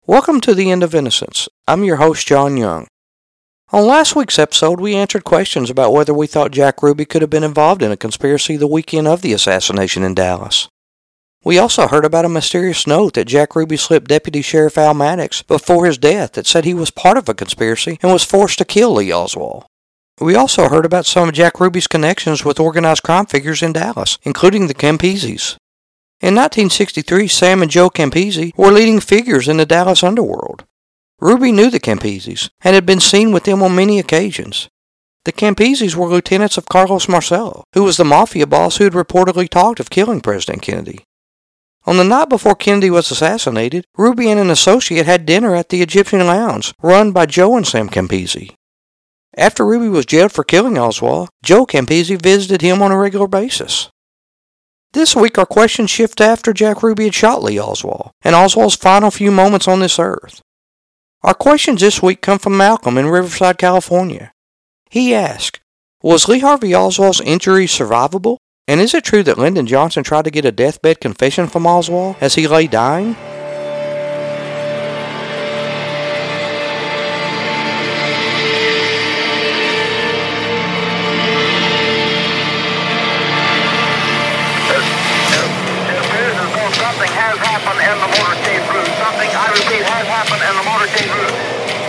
Welcome to The End of Innocence. I'm your host, John Young. On last week's episode, we answered questions about whether we thought Jack Ruby could have been involved in a conspiracy the weekend of the assassination in Dallas. We also heard about a mysterious note that Jack Ruby slipped Deputy Sheriff Al Maddox before his death that said he was part of a conspiracy and was forced to kill Lee Oswald. We also heard about some of Jack Ruby's connections with organized crime figures in Dallas, including the Campeses. In 1963, Sam and Joe Campese were leading figures in the Dallas underworld. Ruby knew the Campeses and had been seen with them on many occasions. The Campeses were lieutenants of Carlos Marcello, who was the mafia boss who had reportedly talked of killing President Kennedy. On the night before Kennedy was assassinated, Ruby and an associate had dinner at the Egyptian Lounge, run by Joe and Sam Campese. After Ruby was jailed for killing Oswald, Joe Campese visited him on a regular basis. This week our questions shift after Jack Ruby had shot Lee Oswald, and Oswald's final few moments on this earth. Our questions this week come from Malcolm in Riverside, California. He asked, was Lee Harvey Oswald's injuries survivable? And is it true that Lyndon Johnson tried to get a deathbed confession from Oswald as he lay dying? Something has happened in the motorcade route. Something, I repeat, has happened in the motorcade route.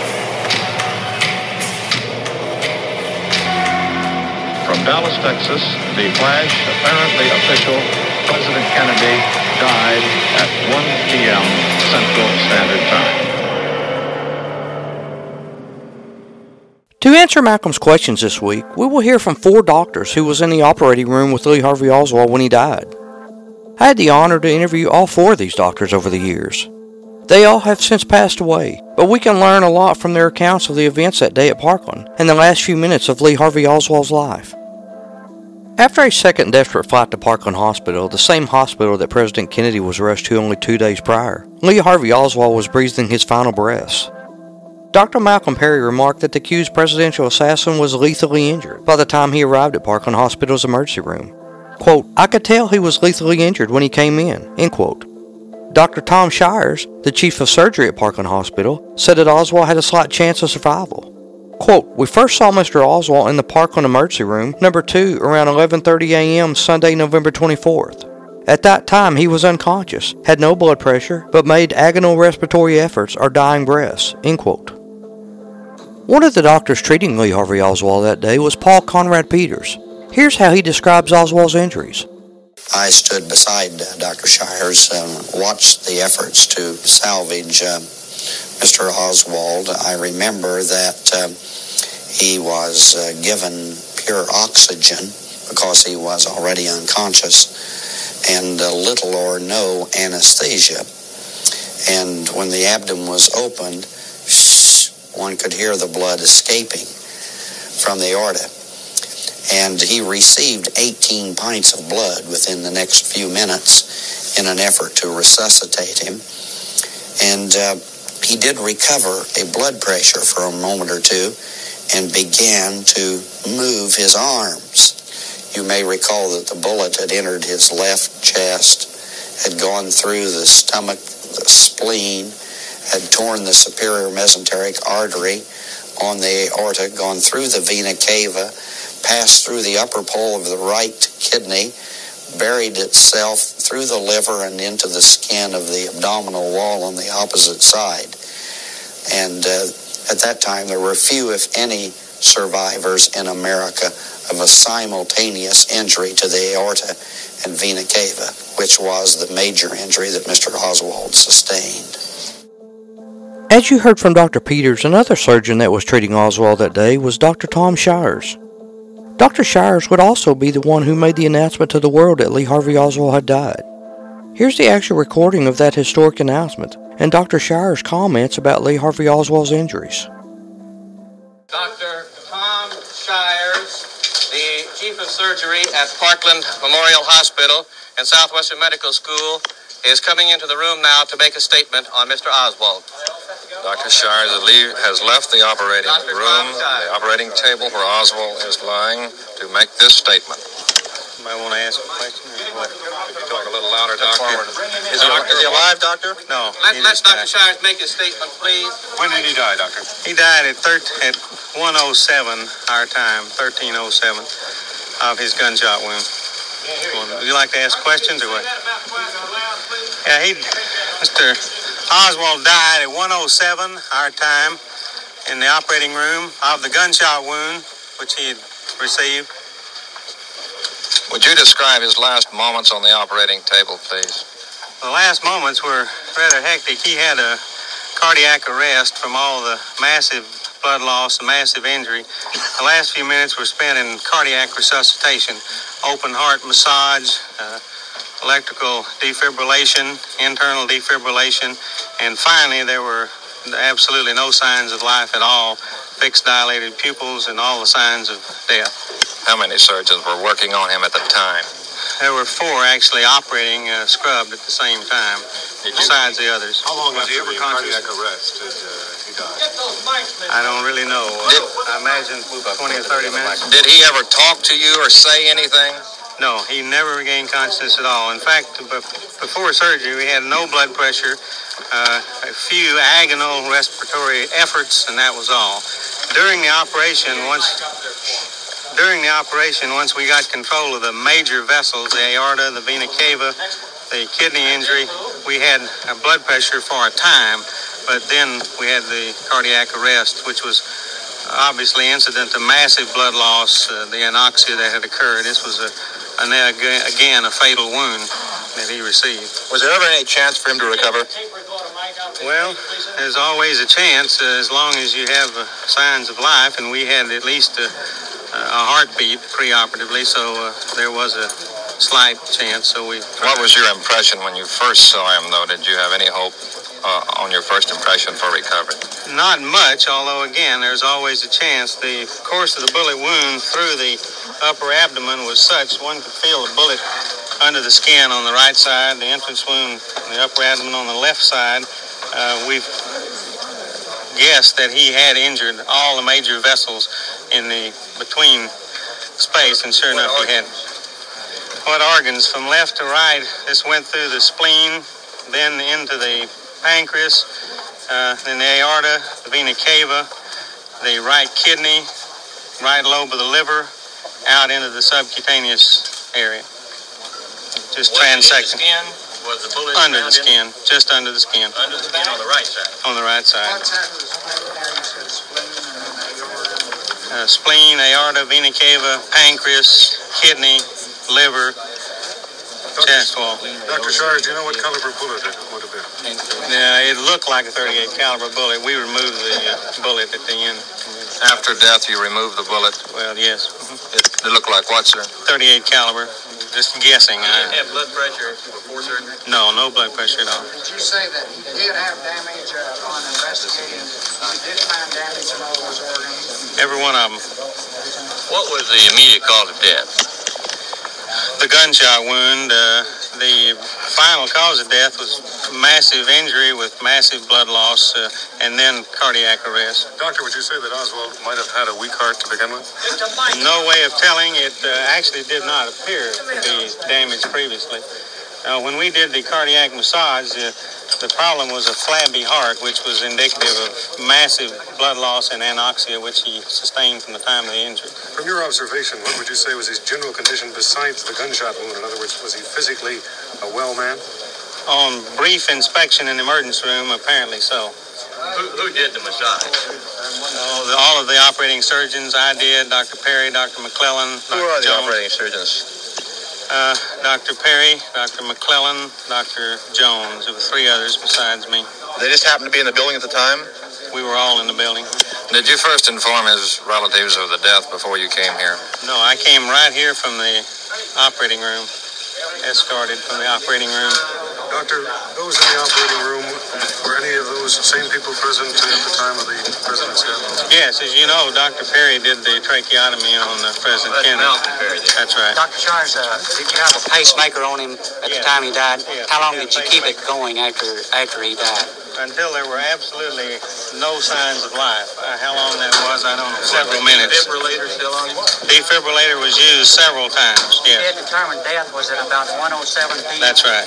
From Dallas, Texas, the flash, apparently official, President Kennedy died at 1 p.m. Central Standard Time. To answer Malcolm's questions this week, we will hear from 4 doctors who was in the operating room with Lee Harvey Oswald when he died. I had the honor to interview all 4 of these doctors over the years. They all have since passed away, but we can learn a lot from their accounts of the events that day at Parkland and the last few minutes of Lee Harvey Oswald's life. After a second desperate flight to Parkland Hospital, the same hospital that President Kennedy was rushed to only 2 days prior, Lee Harvey Oswald was breathing his final breaths. Dr. Malcolm Perry remarked that the accused presidential assassin was lethally injured by the time he arrived at Parkland Hospital's emergency room. Quote, I could tell he was lethally injured when he came in, end quote. Dr. Tom Shires, the chief of surgery at Parkland Hospital, said that Oswald had a slight chance of survival. Quote, we first saw Mr. Oswald in the Parkland emergency room, number 2, around 11:30 a.m. Sunday, November 24th. At that time, he was unconscious, had no blood pressure, but made agonal respiratory efforts or dying breaths, end quote. One of the doctors treating Lee Harvey Oswald that day was Paul Conrad Peters. Here's how he describes Oswald's injuries. I stood beside Dr. Shires and watched the efforts to salvage Mr. Oswald. I remember that he was given pure oxygen because he was already unconscious and little or no anesthesia. And when the abdomen was opened, one could hear the blood escaping from the aorta. And he received 18 pints of blood within the next few minutes in an effort to resuscitate him. And he did recover a blood pressure for a moment or two and began to move his arms. You may recall that the bullet had entered his left chest, had gone through the stomach, the spleen, had torn the superior mesenteric artery on the aorta, gone through the vena cava, passed through the upper pole of the right kidney, buried itself through the liver and into the skin of the abdominal wall on the opposite side. And at that time, there were few, if any, survivors in America of a simultaneous injury to the aorta and vena cava, which was the major injury that Mr. Oswald sustained. As you heard from Dr. Peters, another surgeon that was treating Oswald that day was Dr. Tom Shires. Dr. Shires would also be the one who made the announcement to the world that Lee Harvey Oswald had died. Here's the actual recording of that historic announcement and Dr. Shires' comments about Lee Harvey Oswald's injuries. Dr. Tom Shires, the Chief of Surgery at Parkland Memorial Hospital and Southwestern Medical School, is coming into the room now to make a statement on Mr. Oswald. Dr. Shires has left the operating room, the operating table where Oswald is lying, to make this statement. Somebody want to ask a question or what? Could you talk a little louder, Doctor? Is he alive, Doctor? No. Let's Dr. Shires make his statement, please. When did he die, Doctor? He died at 1:07 our time, 13:07, of his gunshot wound. Would you like to ask questions or what? Yeah, Mr. Oswald died at 1:07 our time in the operating room of the gunshot wound which he had received. Would you describe his last moments on the operating table, please? The last moments were rather hectic. He had a cardiac arrest from all the massive blood loss and massive injury. The last few minutes were spent in cardiac resuscitation, open heart massage, electrical defibrillation, internal defibrillation, and finally there were absolutely no signs of life at all, fixed dilated pupils and all the signs of death. How many surgeons were working on him at the time? There were 4 actually operating scrubbed at the same time, besides the others. How long was he ever cardiac arrest did he die? I don't really know. I imagine 20 or 30 minutes. Did he ever talk to you or say anything? No, he never regained consciousness at all. In fact, before surgery, we had no blood pressure, a few agonal respiratory efforts, and that was all. During the operation, once we got control of the major vessels, the aorta, the vena cava, the kidney injury, we had a blood pressure for a time, but then we had the cardiac arrest, which was obviously incident to massive blood loss, the anoxia that had occurred. This was again a fatal wound that he received. Was there ever any chance for him to recover? Well, there's always a chance as long as you have signs of life, and we had at least a heartbeat preoperatively, so there was a slight chance. So What was your impression when you first saw him, though? Did you have any hope on your first impression for recovery? Not much, although again, there's always a chance. The course of the bullet wound through the upper abdomen was such one could feel the bullet under the skin on the right side, the entrance wound in the upper abdomen on the left side. We've guessed that he had injured all the major vessels in the between space, and sure enough, he had. What organs? From left to right, this went through the spleen, then into the pancreas, then the aorta, the vena cava, the right kidney, right lobe of the liver, out into the subcutaneous area. Just transecting. Was the bullet under the skin, just under the skin. Under the skin on the right side? On the right side. Spleen, aorta, vena cava, pancreas, kidney, liver, chest wall. Dr. Shires, do you know what caliber bullet it would have been? It looked like a .38 caliber bullet. We removed the bullet at the end. After death, you removed the bullet? Well, yes. It looked like what, sir? .38 caliber. Just guessing. You didn't have blood pressure before surgery? No blood pressure at all. Did you say that he did have damage on investigating? He did find damage in all those organs? Every one of them. What was the immediate cause of death? The gunshot wound. The final cause of death was massive injury with massive blood loss and then cardiac arrest. Doctor, would you say that Oswald might have had a weak heart to begin with? No way of telling. It actually did not appear to be damaged previously. When we did the cardiac massage, the problem was a flabby heart, which was indicative of massive blood loss and anoxia, which he sustained from the time of the injury. From your observation, what would you say was his general condition besides the gunshot wound? In other words, was he physically a well man? On brief inspection in the emergency room, apparently so. Who did the massage? All of the operating surgeons, I did, Dr. Perry, Dr. McClellan, Who are the operating surgeons? Dr. Perry, Dr. McClellan, Dr. Jones. There were 3 others besides me. They just happened to be in the building at the time? We were all in the building. Did you first inform his relatives of the death before you came here? No, I came right here from the operating room, escorted from the operating room. Doctor, those in the operating room, were any of those same people present at the time of the president's death? Yes, as you know, Dr. Perry did the tracheotomy on President Kennedy. That's right. Dr. Shires, did you have a pacemaker on him at the time he died? Yeah. How long did you keep it going after he died? until there were absolutely no signs of life. How long that was, I don't know. Several minutes. Defibrillator still on? Defibrillator was used several times, He yes. did determine death was at about 1:07 p.m. That's right,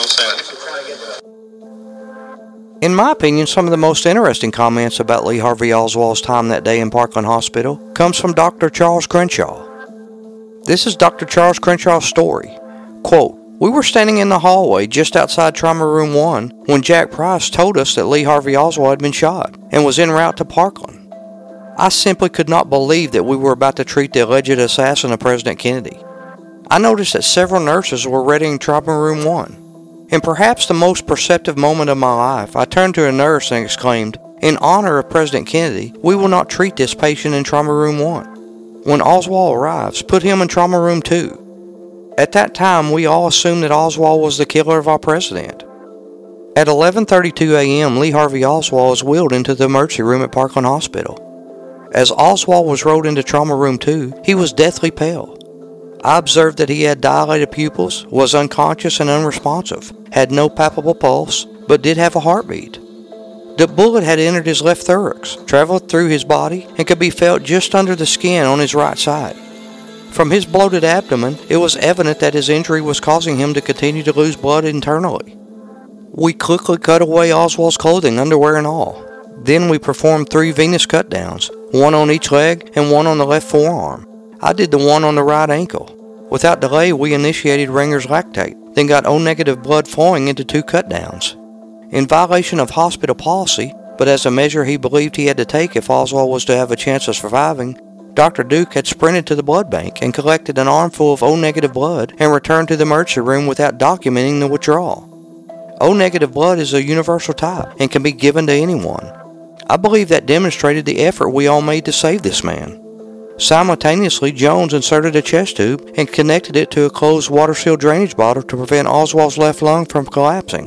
107. In my opinion, some of the most interesting comments about Lee Harvey Oswald's time that day in Parkland Hospital comes from Dr. Charles Crenshaw. This is Dr. Charles Crenshaw's story. Quote, "We were standing in the hallway just outside Trauma Room 1 when Jack Price told us that Lee Harvey Oswald had been shot and was en route to Parkland. I simply could not believe that we were about to treat the alleged assassin of President Kennedy. I noticed that several nurses were readying Trauma Room 1. In perhaps the most perceptive moment of my life, I turned to a nurse and exclaimed, 'In honor of President Kennedy, we will not treat this patient in Trauma Room 1. When Oswald arrives, put him in Trauma Room 2. At that time, we all assumed that Oswald was the killer of our president. At 11:32 a.m., Lee Harvey Oswald was wheeled into the emergency room at Parkland Hospital. As Oswald was rolled into Trauma Room 2, he was deathly pale. I observed that he had dilated pupils, was unconscious and unresponsive, had no palpable pulse, but did have a heartbeat. The bullet had entered his left thorax, traveled through his body, and could be felt just under the skin on his right side. From his bloated abdomen, it was evident that his injury was causing him to continue to lose blood internally. We quickly cut away Oswald's clothing, underwear and all. Then we performed 3 venous cut downs, one on each leg and one on the left forearm. I did the one on the right ankle. Without delay, we initiated Ringer's lactate, then got O-negative blood flowing into 2 cut downs. In violation of hospital policy, but as a measure he believed he had to take if Oswald was to have a chance of surviving, Dr. Duke had sprinted to the blood bank and collected an armful of O-negative blood and returned to the emergency room without documenting the withdrawal. O-negative blood is a universal type and can be given to anyone. I believe that demonstrated the effort we all made to save this man. Simultaneously, Jones inserted a chest tube and connected it to a closed water-sealed drainage bottle to prevent Oswald's left lung from collapsing.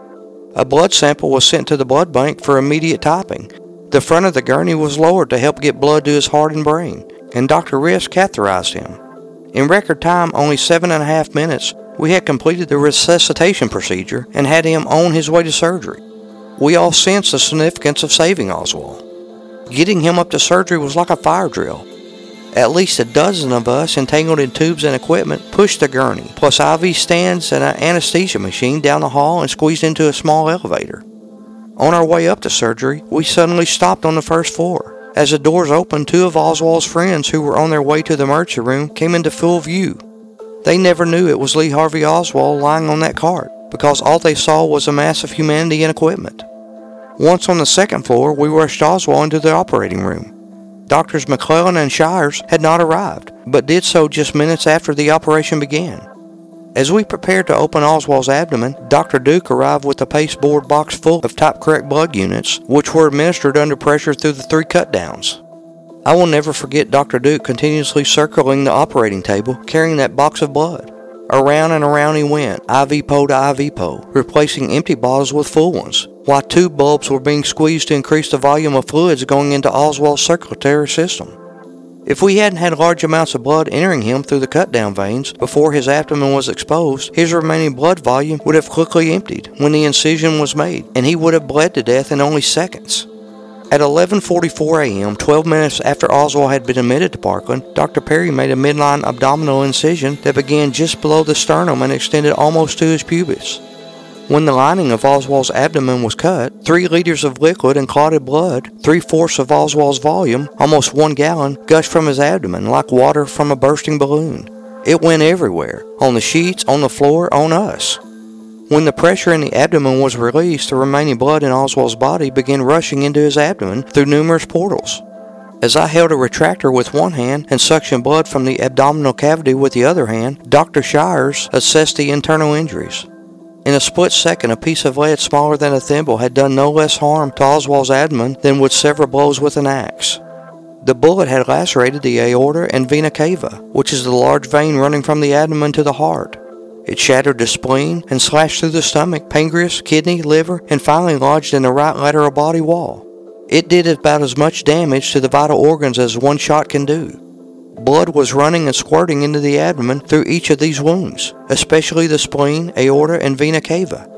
A blood sample was sent to the blood bank for immediate typing. The front of the gurney was lowered to help get blood to his heart and brain, and Dr. Riss catheterized him. In record time, only 7.5 minutes, we had completed the resuscitation procedure and had him on his way to surgery. We all sensed the significance of saving Oswald. Getting him up to surgery was like a fire drill. At least a dozen of us, entangled in tubes and equipment, pushed the gurney, plus IV stands and an anesthesia machine down the hall and squeezed into a small elevator. On our way up to surgery, we suddenly stopped on the first floor. As the doors opened, 2 of Oswald's friends who were on their way to the emergency room came into full view. They never knew it was Lee Harvey Oswald lying on that cart, because all they saw was a mass of humanity and equipment. Once on the second floor, we rushed Oswald into the operating room. Doctors McClellan and Shires had not arrived, but did so just minutes after the operation began. As we prepared to open Oswald's abdomen, Dr. Duke arrived with a pasteboard box full of type-correct blood units, which were administered under pressure through the 3 cut-downs. I will never forget Dr. Duke continuously circling the operating table, carrying that box of blood. Around and around he went, IV pole to IV pole, replacing empty bottles with full ones, while tube bulbs were being squeezed to increase the volume of fluids going into Oswald's circulatory system. If we hadn't had large amounts of blood entering him through the cut-down veins before his abdomen was exposed, his remaining blood volume would have quickly emptied when the incision was made, and he would have bled to death in only seconds. At 11:44 a.m., 12 minutes after Oswald had been admitted to Parkland, Dr. Perry made a midline abdominal incision that began just below the sternum and extended almost to his pubis. When the lining of Oswald's abdomen was cut, 3 liters of liquid and clotted blood, 3/4 of Oswald's volume, almost 1 gallon, gushed from his abdomen like water from a bursting balloon. It went everywhere, on the sheets, on the floor, on us. When the pressure in the abdomen was released, the remaining blood in Oswald's body began rushing into his abdomen through numerous portals. As I held a retractor with one hand and suctioned blood from the abdominal cavity with the other hand, Dr. Shires assessed the internal injuries. In a split second, a piece of lead smaller than a thimble had done no less harm to Oswald's abdomen than would several blows with an axe. The bullet had lacerated the aorta and vena cava, which is the large vein running from the abdomen to the heart. It shattered the spleen and slashed through the stomach, pancreas, kidney, liver, and finally lodged in the right lateral body wall. It did about as much damage to the vital organs as one shot can do. Blood was running and squirting into the abdomen through each of these wounds, especially the spleen, aorta, and vena cava.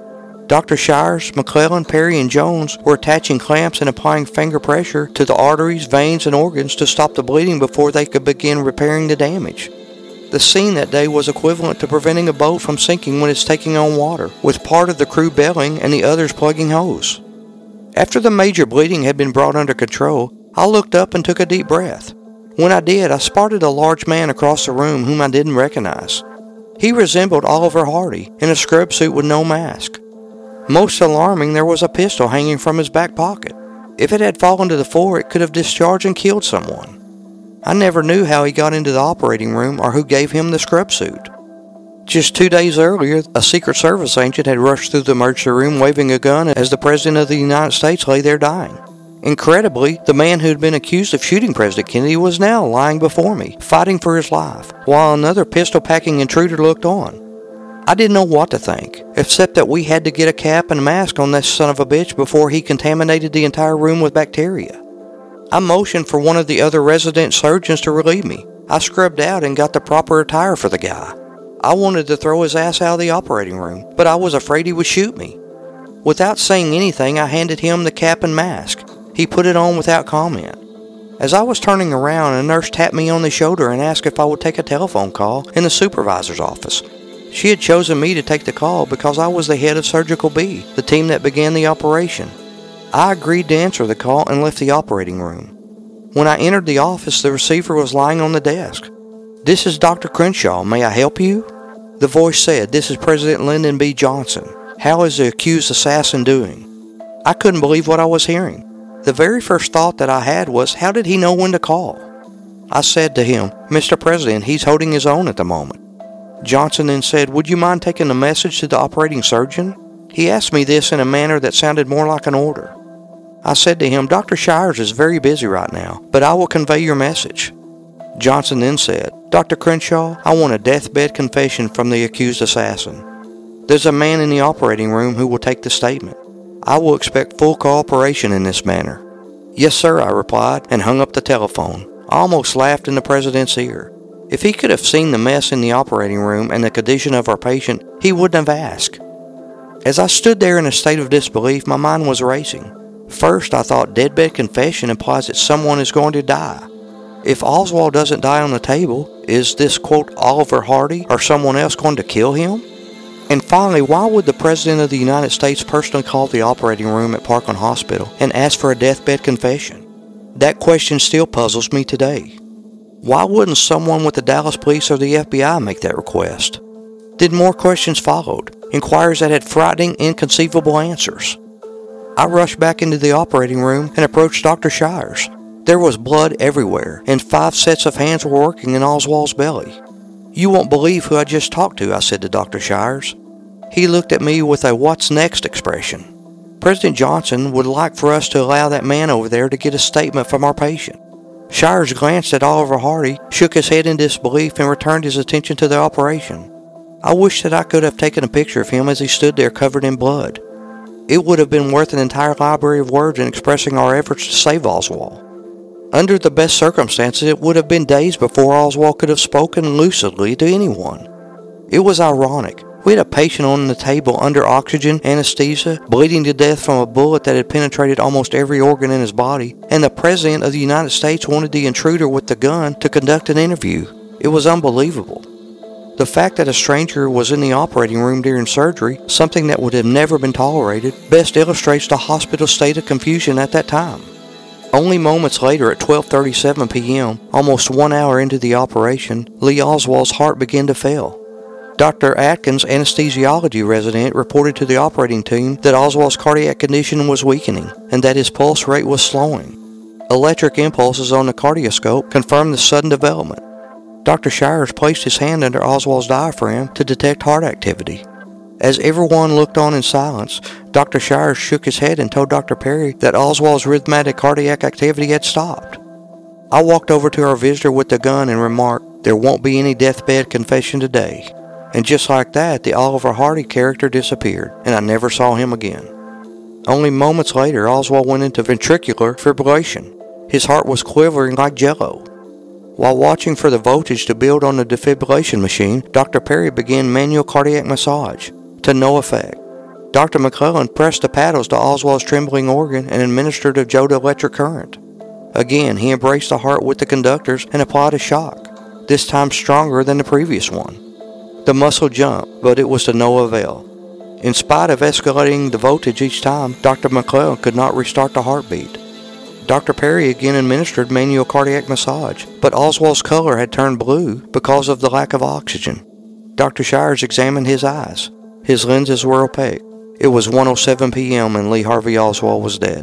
Dr. Shires, McClellan, Perry, and Jones were attaching clamps and applying finger pressure to the arteries, veins, and organs to stop the bleeding before they could begin repairing the damage. The scene that day was equivalent to preventing a boat from sinking when it's taking on water, with part of the crew bailing and the others plugging hose. After the major bleeding had been brought under control, I looked up and took a deep breath. When I did, I spotted a large man across the room whom I didn't recognize. He resembled Oliver Hardy in a scrub suit with no mask. Most alarming, there was a pistol hanging from his back pocket. If it had fallen to the floor, it could have discharged and killed someone. I never knew how he got into the operating room or who gave him the scrub suit. Just 2 days earlier, a Secret Service agent had rushed through the emergency room waving a gun as the President of the United States lay there dying. Incredibly, the man who had been accused of shooting President Kennedy was now lying before me, fighting for his life, while another pistol-packing intruder looked on. I didn't know what to think, except that we had to get a cap and mask on this son of a bitch before he contaminated the entire room with bacteria. I motioned for one of the other resident surgeons to relieve me. I scrubbed out and got the proper attire for the guy. I wanted to throw his ass out of the operating room, but I was afraid he would shoot me. Without saying anything, I handed him the cap and mask. He put it on without comment. As I was turning around, a nurse tapped me on the shoulder and asked if I would take a telephone call in the supervisor's office. She had chosen me to take the call because I was the head of Surgical B, the team that began the operation. I agreed to answer the call and left the operating room. When I entered the office, the receiver was lying on the desk. "This is Dr. Crenshaw. May I help you?" The voice said, "This is President Lyndon B. Johnson. How is the accused assassin doing?" I couldn't believe what I was hearing. The very first thought that I had was, how did he know when to call? I said to him, "Mr. President, he's holding his own at the moment." Johnson then said, "Would you mind taking the message to the operating surgeon?" He asked me this in a manner that sounded more like an order. I said to him, "Dr. Shires is very busy right now, but I will convey your message." Johnson then said, "Dr. Crenshaw, I want a deathbed confession from the accused assassin. There's a man in the operating room who will take the statement. I will expect full cooperation in this matter." "Yes, sir," I replied, and hung up the telephone. I almost laughed in the President's ear. If he could have seen the mess in the operating room and the condition of our patient, he wouldn't have asked. As I stood there in a state of disbelief, my mind was racing. First, I thought deathbed confession implies that someone is going to die. If Oswald doesn't die on the table, is this, quote, Oliver Hardy or someone else going to kill him? And finally, why would the President of the United States personally call the operating room at Parkland Hospital and ask for a deathbed confession? That question still puzzles me today. Why wouldn't someone with the Dallas Police or the FBI make that request? Then more questions followed, inquiries that had frightening, inconceivable answers. I rushed back into the operating room and approached Dr. Shires. There was blood everywhere, and 5 sets of hands were working in Oswald's belly. "You won't believe who I just talked to," I said to Dr. Shires. He looked at me with a "what's next" expression. President Johnson would like for us to allow that man over there to get a statement from our patient. Shires glanced at Oliver Hardy, shook his head in disbelief, and returned his attention to the operation. I wish that I could have taken a picture of him as he stood there covered in blood. It would have been worth an entire library of words in expressing our efforts to save Oswald. Under the best circumstances, it would have been days before Oswald could have spoken lucidly to anyone. It was ironic. We had a patient on the table under oxygen anesthesia, bleeding to death from a bullet that had penetrated almost every organ in his body, and the President of the United States wanted the intruder with the gun to conduct an interview. It was unbelievable. The fact that a stranger was in the operating room during surgery, something that would have never been tolerated, best illustrates the hospital's state of confusion at that time. Only moments later, at 12:37 p.m., almost 1 hour into the operation, Lee Oswald's heart began to fail. Dr. Atkins, anesthesiology resident, reported to the operating team that Oswald's cardiac condition was weakening and that his pulse rate was slowing. Electric impulses on the cardioscope confirmed the sudden development. Dr. Shires placed his hand under Oswald's diaphragm to detect heart activity. As everyone looked on in silence, Dr. Shires shook his head and told Dr. Perry that Oswald's rhythmic cardiac activity had stopped. I walked over to our visitor with the gun and remarked, "There won't be any deathbed confession today." And just like that, the Oliver Hardy character disappeared, and I never saw him again. Only moments later, Oswald went into ventricular fibrillation. His heart was quivering like jello. While watching for the voltage to build on the defibrillation machine, Dr. Perry began manual cardiac massage. To no effect. Dr. McClellan pressed the paddles to Oswald's trembling organ and administered a electric current. Again, he embraced the heart with the conductors and applied a shock, this time stronger than the previous one. The muscle jumped, but it was to no avail. In spite of escalating the voltage each time, Dr. McClellan could not restart the heartbeat. Dr. Perry again administered manual cardiac massage, but Oswald's color had turned blue because of the lack of oxygen. Dr. Shires examined his eyes. His lenses were opaque. It was 1:07 p.m. and Lee Harvey Oswald was dead.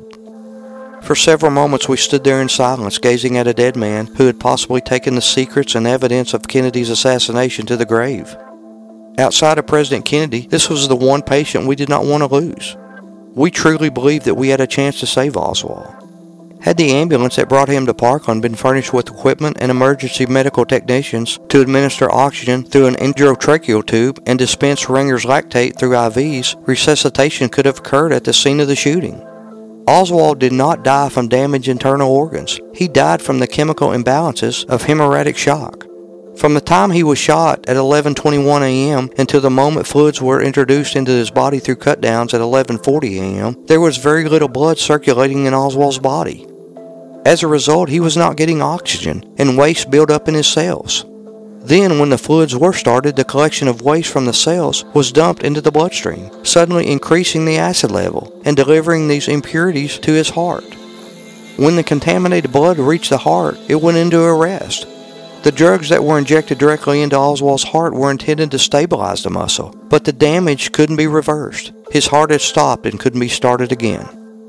For several moments we stood there in silence, gazing at a dead man who had possibly taken the secrets and evidence of Kennedy's assassination to the grave. Outside of President Kennedy, this was the one patient we did not want to lose. We truly believed that we had a chance to save Oswald. Had the ambulance that brought him to Parkland been furnished with equipment and emergency medical technicians to administer oxygen through an endotracheal tube and dispense Ringer's lactate through IVs, resuscitation could have occurred at the scene of the shooting. Oswald did not die from damaged internal organs. He died from the chemical imbalances of hemorrhagic shock. From the time he was shot at 11:21 a.m. until the moment fluids were introduced into his body through cut-downs at 11:40 a.m., there was very little blood circulating in Oswald's body. As a result, he was not getting oxygen, and waste built up in his cells. Then, when the fluids were started, the collection of waste from the cells was dumped into the bloodstream, suddenly increasing the acid level and delivering these impurities to his heart. When the contaminated blood reached the heart, it went into arrest. The drugs that were injected directly into Oswald's heart were intended to stabilize the muscle, but the damage couldn't be reversed. His heart had stopped and couldn't be started again.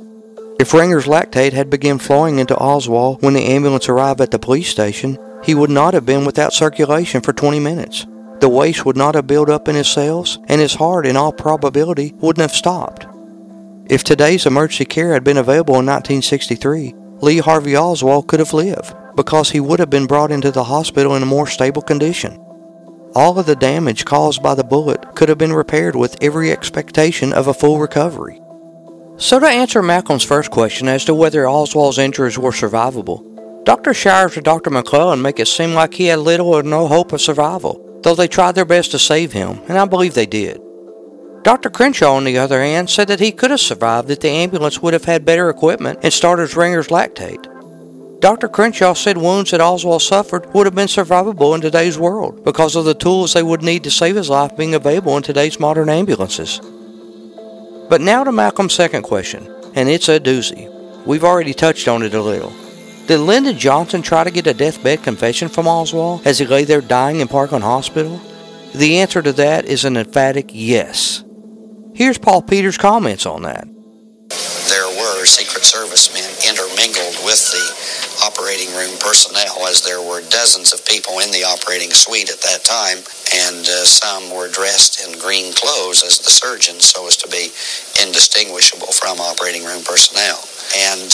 If Ringer's lactate had begun flowing into Oswald when the ambulance arrived at the police station, he would not have been without circulation for 20 minutes. The waste would not have built up in his cells, and his heart, in all probability, wouldn't have stopped. If today's emergency care had been available in 1963, Lee Harvey Oswald could have lived, because he would have been brought into the hospital in a more stable condition. All of the damage caused by the bullet could have been repaired with every expectation of a full recovery. So to answer Malcolm's first question as to whether Oswald's injuries were survivable, Dr. Shires and Dr. McClellan make it seem like he had little or no hope of survival, though they tried their best to save him, and I believe they did. Dr. Crenshaw, on the other hand, said that he could have survived if the ambulance would have had better equipment and started Ringer's lactate. Dr. Crenshaw said wounds that Oswald suffered would have been survivable in today's world because of the tools they would need to save his life being available in today's modern ambulances. But now to Malcolm's second question, and it's a doozy. We've already touched on it a little. Did Lyndon Johnson try to get a deathbed confession from Oswald as he lay there dying in Parkland Hospital? The answer to that is an emphatic yes. Here's Paul Peters' comments on that. There were Secret Service men intermingled with the operating room personnel, as there were dozens of people in the operating suite at that time, and some were dressed in green clothes as the surgeons so as to be indistinguishable from operating room personnel. And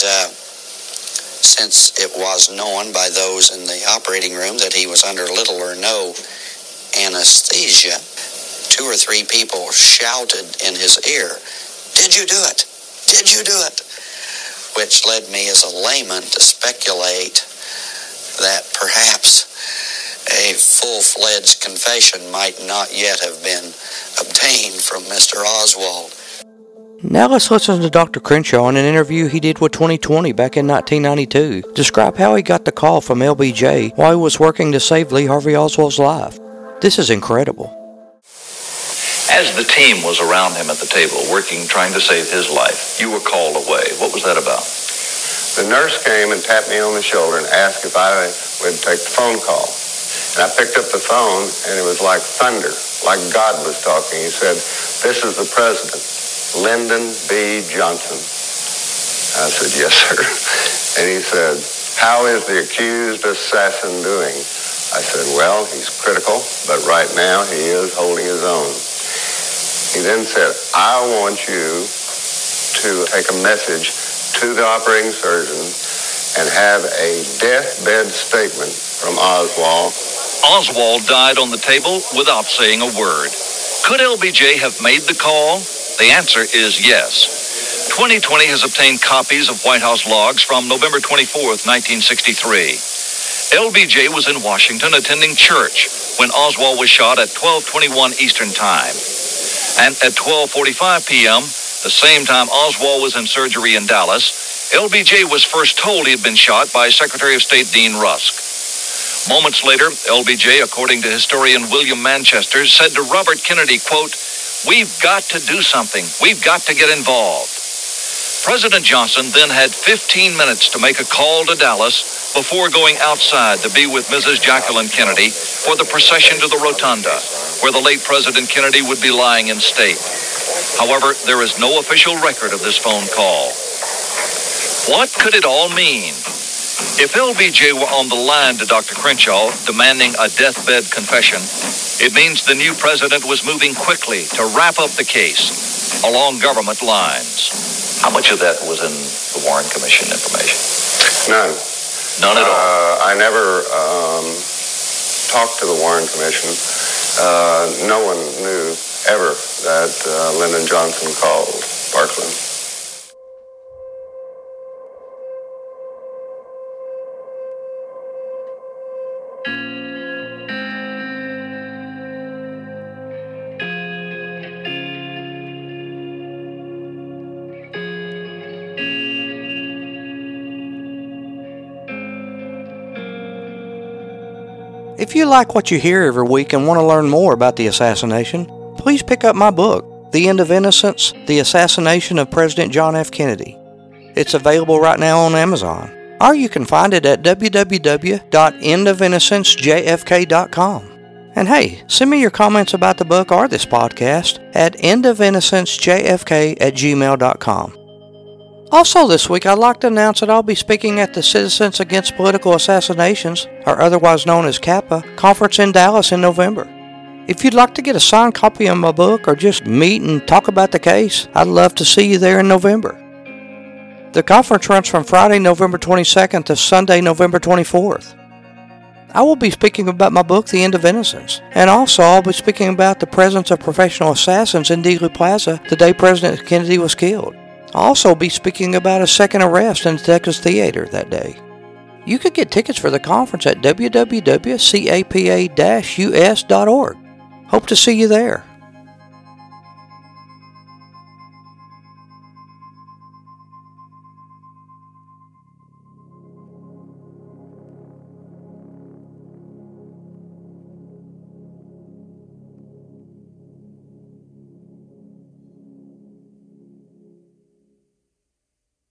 since it was known by those in the operating room that he was under little or no anesthesia, 2 or 3 people shouted in his ear, "Did you do it? Did you do it?" Which led me as a layman to speculate that perhaps a full-fledged confession might not yet have been obtained from Mr. Oswald. Now let's listen to Dr. Crenshaw in an interview he did with 2020 back in 1992, describe how he got the call from LBJ while he was working to save Lee Harvey Oswald's life. This is incredible. As the team was around him at the table, working, trying to save his life, you were called away. What was that about? The nurse came and tapped me on the shoulder and asked if I would take the phone call. And I picked up the phone, and it was like thunder, like God was talking. He said, "This is the president, Lyndon B. Johnson." I said, "Yes, sir." And he said, "How is the accused assassin doing?" I said, "Well, he's critical, but right now he is holding his own." He then said, "I want you to take a message to the operating surgeon and have a deathbed statement from Oswald." Oswald died on the table without saying a word. Could LBJ have made the call? The answer is yes. 2020 has obtained copies of White House logs from November 24th, 1963. LBJ was in Washington attending church when Oswald was shot at 12:21 Eastern Time. And at 12:45 p.m., the same time Oswald was in surgery in Dallas, LBJ was first told he had been shot by Secretary of State Dean Rusk. Moments later, LBJ, according to historian William Manchester, said to Robert Kennedy, quote, "We've got to do something. We've got to get involved." President Johnson then had 15 minutes to make a call to Dallas before going outside to be with Mrs. Jacqueline Kennedy for the procession to the rotunda, where the late President Kennedy would be lying in state. However, there is no official record of this phone call. What could it all mean? If LBJ were on the line to Dr. Crenshaw demanding a deathbed confession, it means the new president was moving quickly to wrap up the case along government lines. How much of that was in the Warren Commission information? None. None at all? I never talked to the Warren Commission. No one knew ever that Lyndon Johnson called Parkland. If you like what you hear every week and want to learn more about the assassination, please pick up my book, The End of Innocence, The Assassination of President John F. Kennedy. It's available right now on Amazon, or you can find it at www.endofinnocencejfk.com. And hey, send me your comments about the book or this podcast at endofinnocencejfk@gmail.com. Also this week, I'd like to announce that I'll be speaking at the Citizens Against Political Assassinations, or otherwise known as CAPA, conference in Dallas in November. If you'd like to get a signed copy of my book or just meet and talk about the case, I'd love to see you there in November. The conference runs from Friday, November 22nd to Sunday, November 24th. I will be speaking about my book, The End of Innocence, and also I'll be speaking about the presence of professional assassins in Dealey Plaza the day President Kennedy was killed. I'll also be speaking about a second arrest in the Texas Theater that day. You could get tickets for the conference at www.capa-us.org. Hope to see you there.